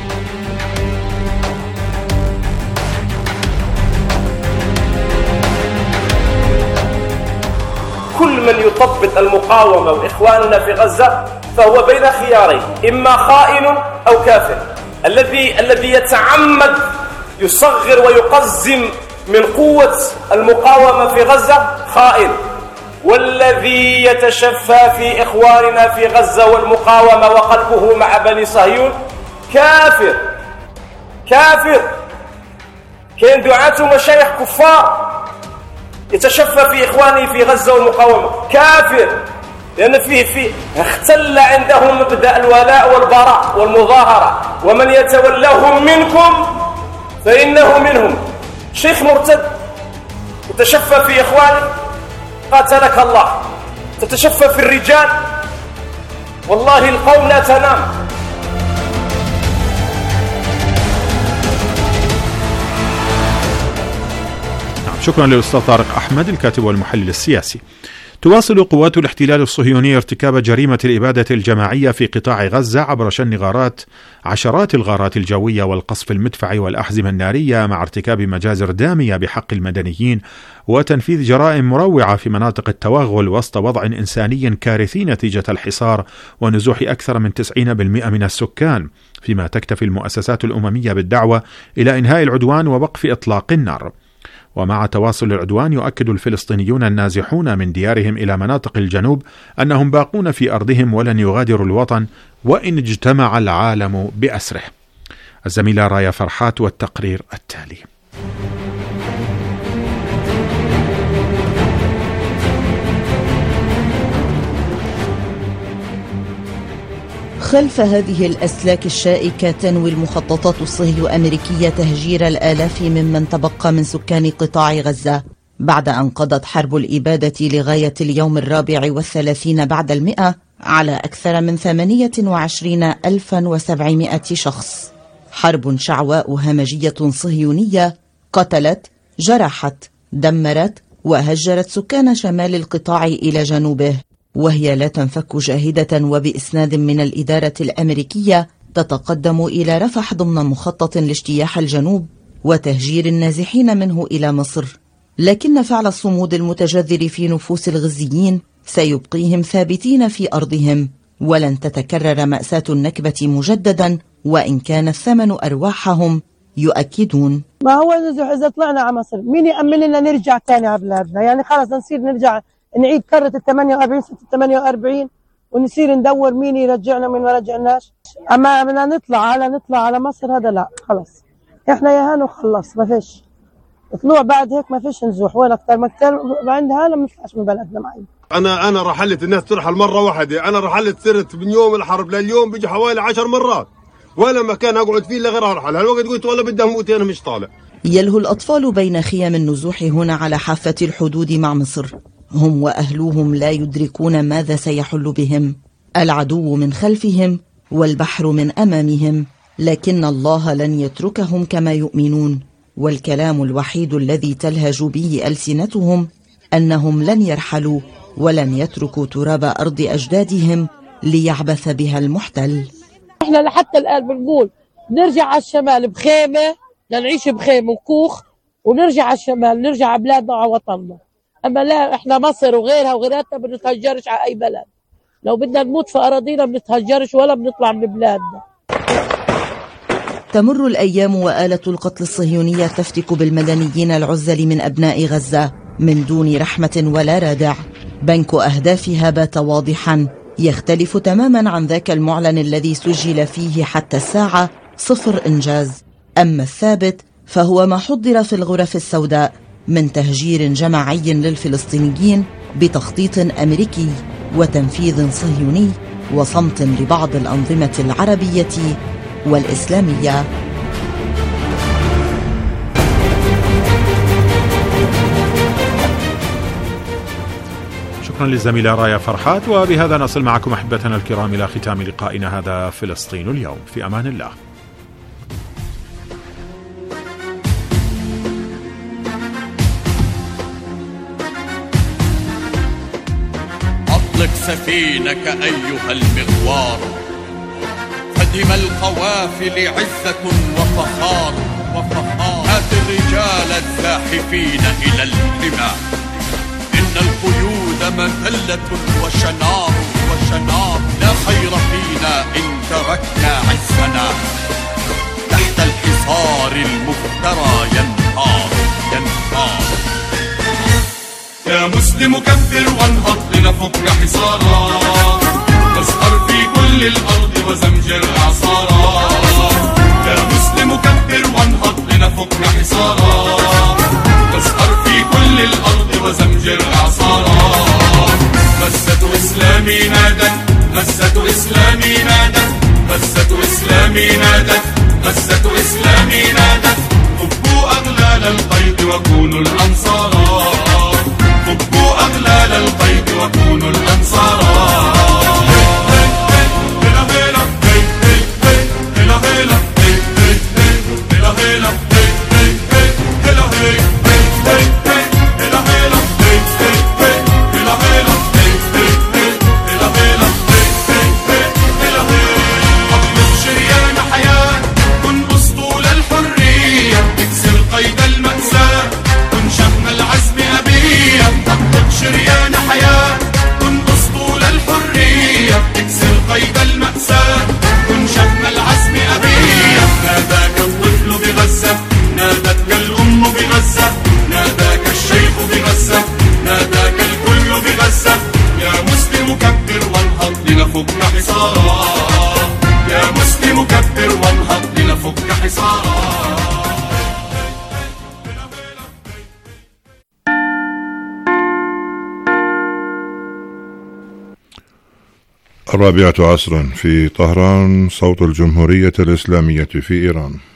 كل من يطبق المقاومة وإخواننا في غزة فهو بين خيارين، إما خائن أو كافر. الذي يتعمد يصغر ويقزم من قوة المقاومة في غزة خائن، والذي يتشفى في إخواننا في غزة والمقاومة وقلبه مع بني صهيون كافر. كاين دعاة ومشايخ كفار يتشفى في إخوانه في غزة والمقاومة كافر، لأن فيه اختل عندهم مبدأ الولاء والبراء والمظاهرة، ومن يتولهم منكم فإنه منهم. شيخ مرتد تتشفى في إخوانك قاتلك الله، تتشفى في الرجال، والله القوم لا تنام. شكرا للأستاذ طارق أحمد الكاتب والمحلل السياسي. تواصل قوات الاحتلال الصهيوني ارتكاب جريمة الإبادة الجماعية في قطاع غزة عبر شن عشرات الغارات الجوية والقصف المدفعي والأحزمة النارية، مع ارتكاب مجازر دامية بحق المدنيين وتنفيذ جرائم مروعة في مناطق التوغل وسط وضع إنساني كارثي نتيجة الحصار ونزوح أكثر من 90% من السكان، فيما تكتفي المؤسسات الأممية بالدعوة إلى إنهاء العدوان ووقف إطلاق النار. ومع تواصل العدوان يؤكد الفلسطينيون النازحون من ديارهم إلى مناطق الجنوب أنهم باقون في أرضهم ولن يغادروا الوطن وإن اجتمع العالم بأسره. الزميلة رايا فرحات والتقرير التالي. خلف هذه الأسلاك الشائكة تنوي المخططات الصهيو-أمريكية تهجير الآلاف ممن تبقى من سكان قطاع غزة بعد أن قضت حرب الإبادة لغاية اليوم 34 بعد 100 على أكثر من 28,700 شخص. حرب شعواء همجية صهيونية قتلت، جرحت، دمرت وهجرت سكان شمال القطاع إلى جنوبه، وهي لا تنفك جاهدة وبإسناد من الإدارة الأمريكية تتقدم إلى رفح ضمن مخطط لاجتياح الجنوب وتهجير النازحين منه إلى مصر. لكن فعل الصمود المتجذر في نفوس الغزيين سيبقيهم ثابتين في أرضهم، ولن تتكرر مأساة النكبة مجددا وإن كان الثمن أرواحهم، يؤكدون. ما هو إذا طلعنا على مصر مين يأمن لنا نرجع تاني على بلادنا؟ يعني خلاص نصير نرجع نعيد كرة 48 سنة 48 ونصير ندور مين يرجعنا من ما رجعناش. أما بدنا نطلع على مصر هذا لا، خلاص احنا يا هانو خلص ما فيش. طلوع بعد هيك ما فيش نزوح، وين اكثر ما كثير عندها ما بنطلعش من بلدنا معي. انا رحلت الناس ترحل مره واحده، انا رحلت صرت من يوم الحرب لليوم بيجي حوالي 10 مرات، ولا مكان اقعد فيه الا غير ارحل. هالوقت قلت والله بدي اموت انا مش طالع. يلهو الأطفال بين خيم النزوح هنا على حافة الحدود مع مصر، هم وأهلوهم لا يدركون ماذا سيحل بهم. العدو من خلفهم والبحر من أمامهم، لكن الله لن يتركهم كما يؤمنون، والكلام الوحيد الذي تلهج به ألسنتهم أنهم لن يرحلوا ولن يتركوا تراب أرض أجدادهم ليعبث بها المحتل. احنا لحتى الآن بنقول نرجع على الشمال بخيمة، نعيش بخيمة وكوخ ونرجع على الشمال، نرجع على بلادنا وعلى وطننا. أما لا، احنا مصر وغيرها وغيراتنا بنتهجرش على أي بلد. لو بدنا نموت في أراضينا بنتهجرش ولا بنطلع من بلادنا. تمر الأيام وآلة القتل الصهيونية تفتك بالمدنيين العزل من أبناء غزة من دون رحمة ولا رادع. بنك أهدافها بات واضحا، يختلف تماما عن ذاك المعلن الذي سجل فيه حتى الساعة 0 إنجاز. أما الثابت فهو ما حضر في الغرف السوداء من تهجير جماعي للفلسطينيين بتخطيط أمريكي وتنفيذ صهيوني وصمت لبعض الأنظمة العربية والإسلامية. شكرا للزميلة رايا فرحات. وبهذا نصل معكم أحبتنا الكرام إلى ختام لقائنا هذا فلسطين اليوم. في أمان الله. أطلق سفينك أيها المغوار، فدم القوافل عزة وفخار. هات الرجال الزاحفين إلى الحمى، إن القيود مذلة وشنار. لا خير فينا إن تركنا عزنا، تحت الحصار المفترى ينهار. يا مسلم كبر وانهض لنفك حصارا، واسهر في كل الأرض وزمجر إعصارا. يا مسلم كبر وانهض لنفك حصارا، واسهر في كل الأرض وزمجر إعصارا. مسة إسلامي نادت، مسة إسلامي نادت، مسة إسلامي نادت، مسة إسلامي نادت. فكوا أغلال القيد وكونوا الأنصارا، فكوا أغلال القيد وكونوا الأنصارا. شريان حياة كن أسطول الحرية، اكسر قيد المأساة كن شحم العزم أبية. ناداك الطفل بغزة، نادتك الأم بغزة، ناداك الشيخ بغزة، ناداك الكل بغزة. يا مسلم كبر وانهض لنفك حصارا، يا مسلم كبر وانهض لنفك حصارا. 4 عصرا في طهران، صوت الجمهورية الإسلامية في إيران.